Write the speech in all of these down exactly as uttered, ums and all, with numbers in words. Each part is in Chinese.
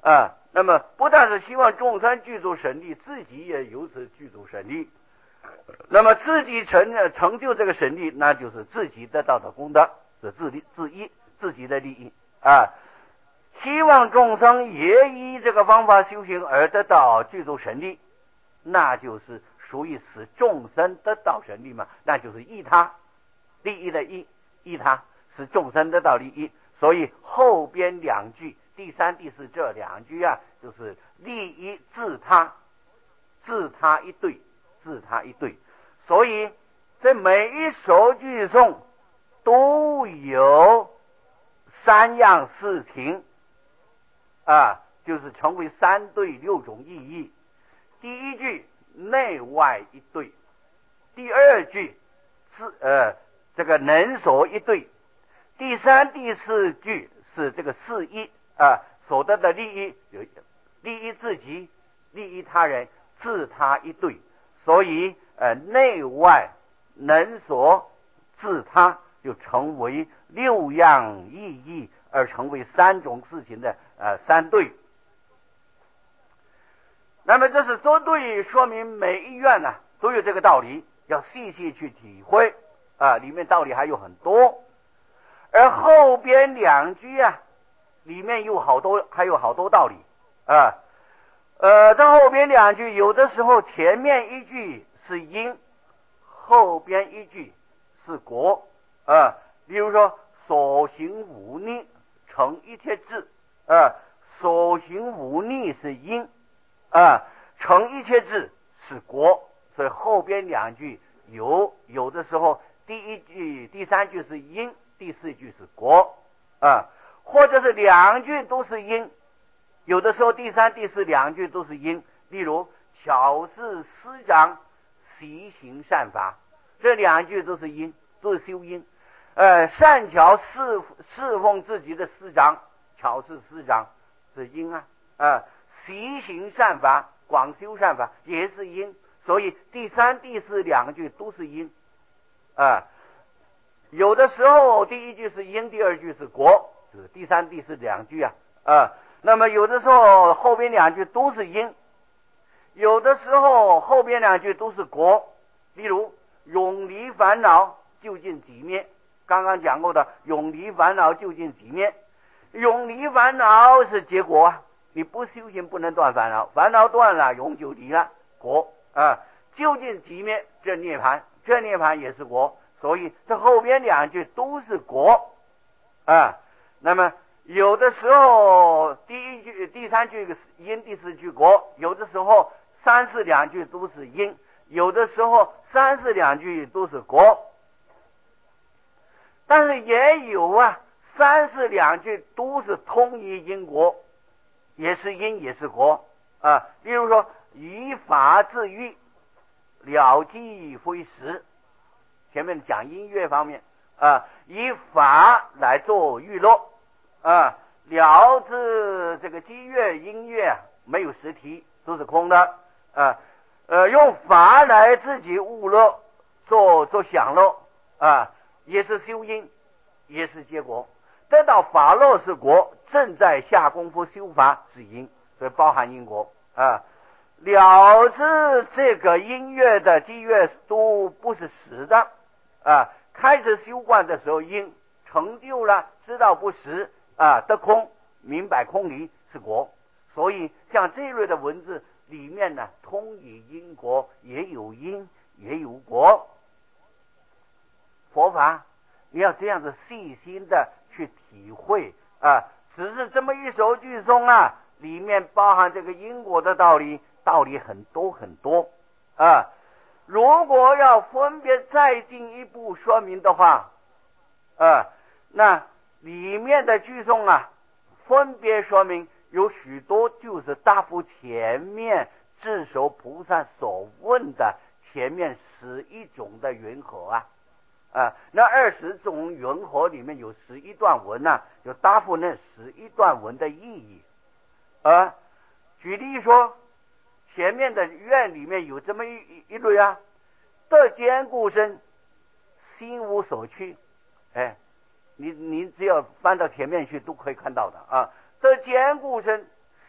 啊。那么不但是希望众生具足神力，自己也由此具足神力。那么自己成成就这个神力，那就是自己得到的功德，是自利自益，自己的利益啊。希望众生也依这个方法修行而得到具足神力，那就是属于使众生得到神力嘛，那就是益他，利益的益，益他，使众生得到利益。所以后边两句，第三、第四这两句啊，就是利益自他，自他一对，自他一对。所以这每一首句诵都有三样事情啊，就是成为三对六种意义。第一句内外一对，第二句自呃这个能所一对，第三、第四句是这个四益啊，所得的利益有利益自己，利益他人，自他一对。所以呃内外能所自他就成为六样意义，而成为三种事情的呃三对。那么这是说对，说明每一愿呢、啊、都有这个道理，要细细去体会啊，里面道理还有很多。而后边两句啊，里面有好多，还有好多道理啊。呃，这后边两句有的时候前面一句是因，后边一句是果啊。比如说所行无逆成一切智啊，所行无逆是因啊，成一切智是果。所以后边两句有有的时候第一句第三句是因，第四句是果啊，或者是两句都是因，有的时候第三第四两句都是因。例如巧事师长习行善法，这两句都是因，都是修因。呃，善巧侍侍奉自己的师长，巧事师长是因啊啊，习行善法，广修善法也是因。所以第三第四两句都是因啊。有的时候第一句是因，第二句是果，就是第三第四两句啊啊。那么有的时候后边两句都是因，有的时候后边两句都是果。例如永离烦恼究竟寂灭，刚刚讲过的永离烦恼究竟寂灭，永离烦恼是结果啊，你不修行不能断烦恼，烦恼断了永久离了果啊。究竟寂灭这涅槃，这涅槃也是果。所以这后边两句都是果啊。那么有的时候第一句第三句因，第四句果，有的时候三四两句都是因，有的时候三四两句都是果。但是也有啊，三四两句都是通于因果，也是因也是果啊。例如说以法自喻，了即非实，前面讲音乐方面啊，以法来做娱乐啊，了知这个机乐音乐没有实体，都是空的啊。呃，用法来自己悟乐，做做享乐啊，也是修因，也是结果。得到法乐是果，正在下功夫修法是因，所以包含因果啊。了知这个音乐的机乐都不是实的啊，开始修观的时候因，成就了知道不实啊，得空，明白空理是果。所以像这类的文字里面呢，通以因果，也有因也有果。佛法你要这样子细心的去体会啊，只是这么一首句诵啊，里面包含这个因果的道理，道理很多很多啊。如果要分别再进一步说明的话啊，那里面的句诵啊，分别说明有许多就是答复前面智首菩萨所问的前面十一种的云何啊啊，那二十种云何里面有十一段文啊，就答复那十一段文的意义啊。举例说，前面的愿里面有这么一一类啊，得坚固身，心无所趋。哎，你你只要翻到前面去都可以看到的啊。得坚固身，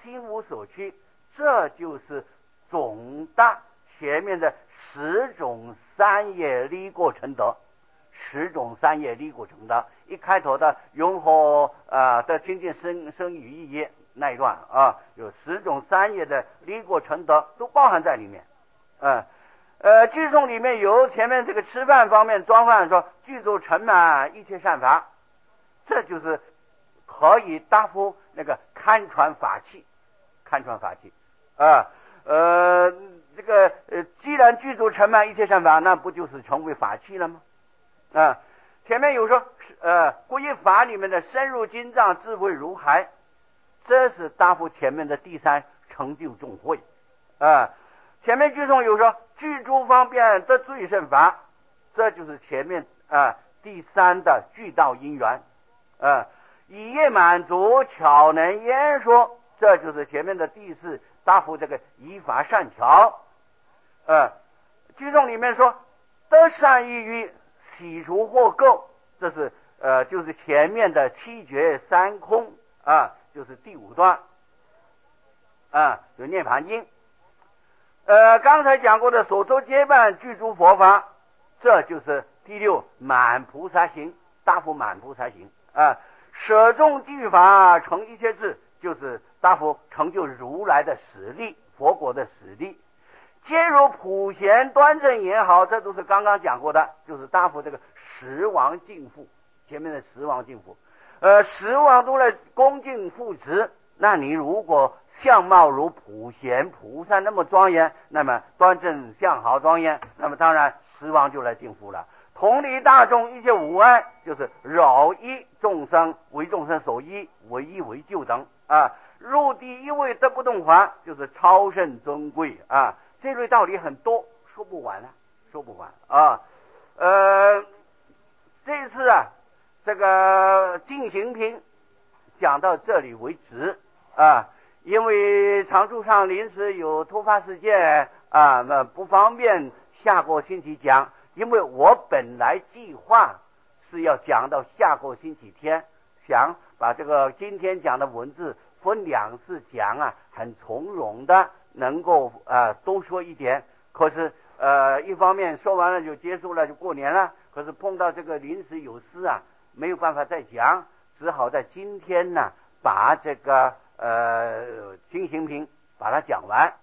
心无所趋，这就是总的前面的十种三业力过成德。十种三业力过成德，一开头的永和啊的清净生生语意业那一段啊，有十种三业的力过成德都包含在里面。嗯呃，句颂里面有前面这个吃饭方面装饭说具足成满一切善法，这就是可以答复那个看传法器，看传法器啊呃这个呃既然具足成满一切善法，那不就是成为法器了吗？啊，前面有说呃皈依法里面的深入经藏，智慧如海，这是答复前面的第三成就众慧啊。前面句中有说具诸方便得最胜法，这就是前面啊第三的具道因缘啊。以业满足巧能言说，这就是前面的第四答复这个依法善巧啊。句中里面说得善意于洗除或垢，这是呃就是前面的七觉三空啊，就是第五段啊，有涅盘经。呃，刚才讲过的所作皆办具足佛法，这就是第六满菩萨行，答复满菩萨行啊。舍众具法成一切智，就是答复成就如来的实力，佛国的实力。皆如普贤端正也好，这都是刚刚讲过的，就是答复这个十王敬父，前面的十王敬父，呃，十王都来恭敬父职。那你如果相貌如普贤菩萨那么庄严，那么端正相好庄严，那么当然十王就来敬父了。同理大众一切无碍，就是饶益众生，为众生所依，为依为救等啊。入第一位得不动还，就是超胜尊贵啊。这类道理很多，说不完了，说不完啊。呃，这次啊，这个进行品讲到这里为止啊，因为常住上临时有突发事件啊，那不方便下个星期讲，因为我本来计划是要讲到下个星期天，想把这个今天讲的文字分两次讲啊，很从容的能够呃多说一点。可是呃一方面说完了就结束了，就过年了，可是碰到这个临时有事啊，没有办法再讲，只好在今天呢把这个呃进行品把它讲完。